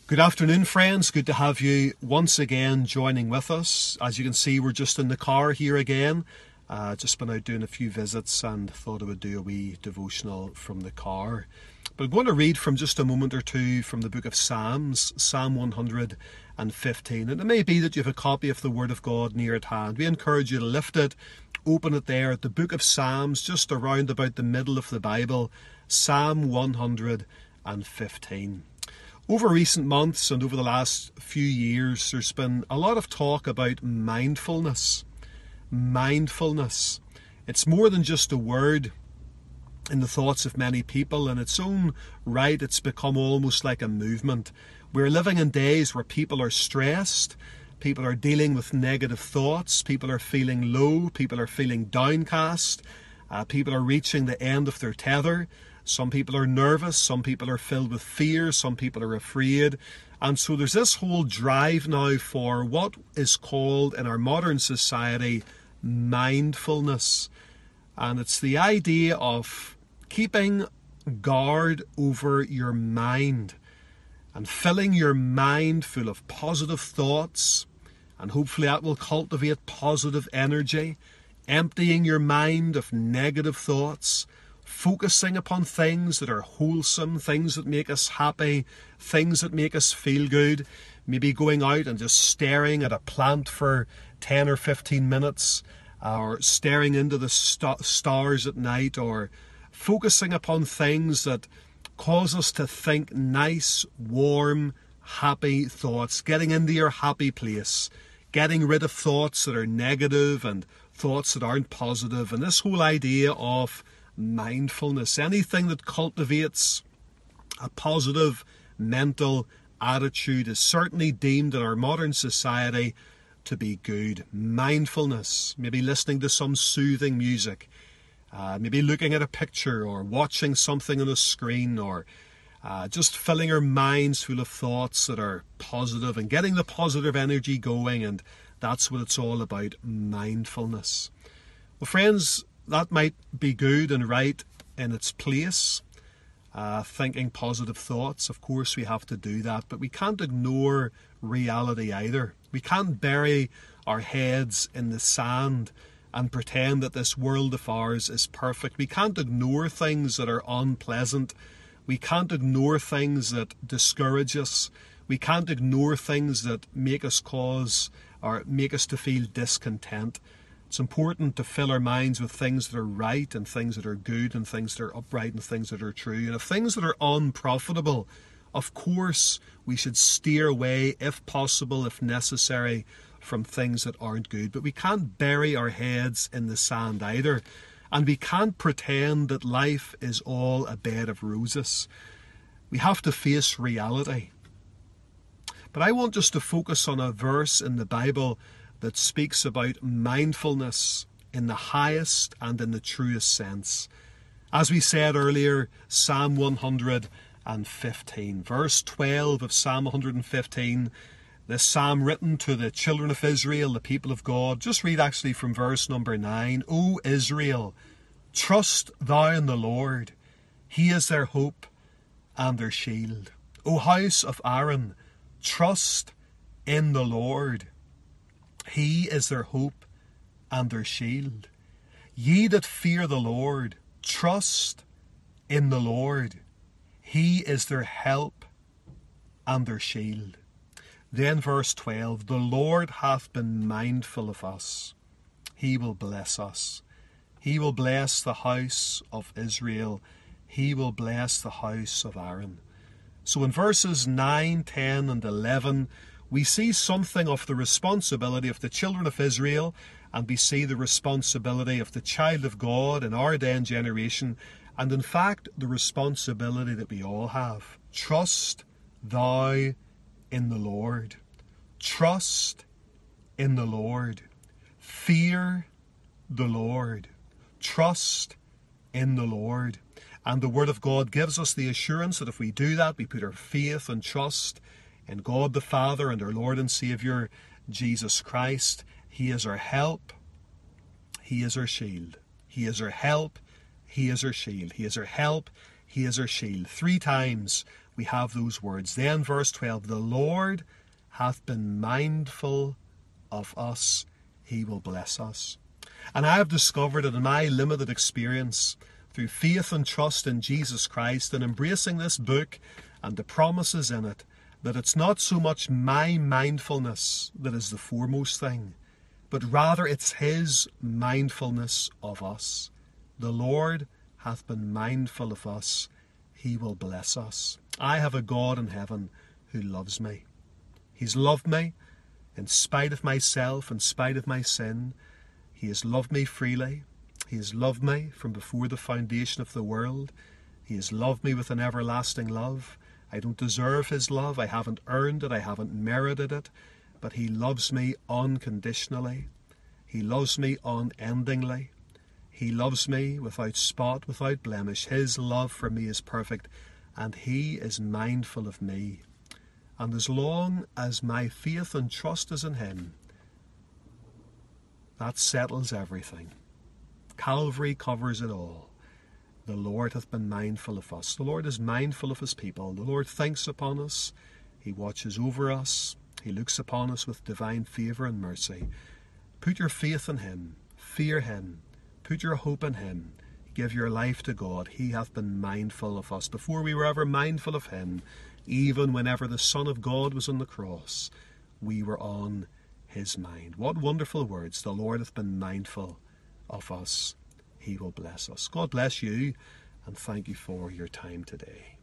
Good afternoon, friends. Good to have you once again joining with us. As you can see, we're just in the car here again. Just been out doing a few visits and thought I would do a wee devotional from the car. But I'm going to read from just a moment or two from the book of Psalms, Psalm 115. And it may be that you have a copy of the Word of God near at hand. We encourage you to lift it, open it there at the book of Psalms, just around about the middle of the Bible, Psalm 115. Over recent months and over the last few years, there's been a lot of talk about mindfulness. Mindfulness. It's more than just a word in the thoughts of many people. In its own right, it's become almost like a movement. We're living in days where people are stressed, people are dealing with negative thoughts, people are feeling low, people are feeling downcast, people are reaching the end of their tether. Some people are nervous, some people are filled with fear, some people are afraid. And so there's this whole drive now for what is called in our modern society mindfulness. And it's the idea of keeping guard over your mind and filling your mind full of positive thoughts. And hopefully that will cultivate positive energy, emptying your mind of negative thoughts, focusing upon things that are wholesome, things that make us happy, things that make us feel good. Maybe going out and just staring at a plant for 10 or 15 minutes, or staring into the stars at night, or focusing upon things that cause us to think nice, warm, happy thoughts, getting into your happy place, getting rid of thoughts that are negative and thoughts that aren't positive. And this whole idea of mindfulness, anything that cultivates a positive mental attitude, is certainly deemed in our modern society to be good. Mindfulness, maybe listening to some soothing music, maybe looking at a picture or watching something on a screen, or just filling our minds full of thoughts that are positive and getting the positive energy going. And that's what it's all about, mindfulness. Well, friends, that might be good and right in its place, thinking positive thoughts. Of course, we have to do that, but we can't ignore reality either. We can't bury our heads in the sand and pretend that this world of ours is perfect. We can't ignore things that are unpleasant. We can't ignore things that discourage us. We can't ignore things that make us cause or make us to feel discontent. It's important to fill our minds with things that are right and things that are good and things that are upright and things that are true. And if things that are unprofitable, of course, we should steer away, if possible, if necessary, from things that aren't good. But we can't bury our heads in the sand either. And we can't pretend that life is all a bed of roses. We have to face reality. But I want us to focus on a verse in the Bible that speaks about mindfulness in the highest and in the truest sense. As we said earlier, Psalm 115, verse 12 of Psalm 115, this psalm written to the children of Israel, the people of God. Just read actually from verse number 9. O Israel, trust thou in the Lord. He is their hope and their shield. O house of Aaron, trust in the Lord. He is their hope and their shield. Ye that fear the Lord, trust in the Lord. He is their help and their shield. Then verse 12, the Lord hath been mindful of us. He will bless us. He will bless the house of Israel. He will bless the house of Aaron. So in verses 9, 10 and 11, we see something of the responsibility of the children of Israel, and we see the responsibility of the child of God in our day and generation, and in fact the responsibility that we all have. Trust thou in the Lord. Trust in the Lord. Fear the Lord. Trust in the Lord. And the Word of God gives us the assurance that if we do that, we put our faith and trust in God the Father and our Lord and Saviour, Jesus Christ. He is our help. He is our shield. He is our help. He is our shield. He is our help. He is our shield. 3 times we have those words. Then verse 12, the Lord hath been mindful of us, he will bless us. And I have discovered it in my limited experience through faith and trust in Jesus Christ and embracing this book and the promises in it, that it's not so much my mindfulness that is the foremost thing, but rather it's his mindfulness of us. The Lord hath been mindful of us, he will bless us. I have a God in heaven who loves me. He's loved me in spite of myself, in spite of my sin. He has loved me freely. He has loved me from before the foundation of the world. He has loved me with an everlasting love. I don't deserve his love. I haven't earned it. I haven't merited it. But he loves me unconditionally. He loves me unendingly. He loves me without spot, without blemish. His love for me is perfect, and he is mindful of me. And as long as my faith and trust is in him, that settles everything. Calvary covers it all. The Lord hath been mindful of us. The Lord is mindful of his people. The Lord thinks upon us. He watches over us. He looks upon us with divine favour and mercy. Put your faith in him. Fear him. Put your hope in him. Give your life to God. He hath been mindful of us. Before we were ever mindful of him, even whenever the Son of God was on the cross, we were on his mind. What wonderful words. The Lord hath been mindful of us. He will bless us. God bless you, and thank you for your time today.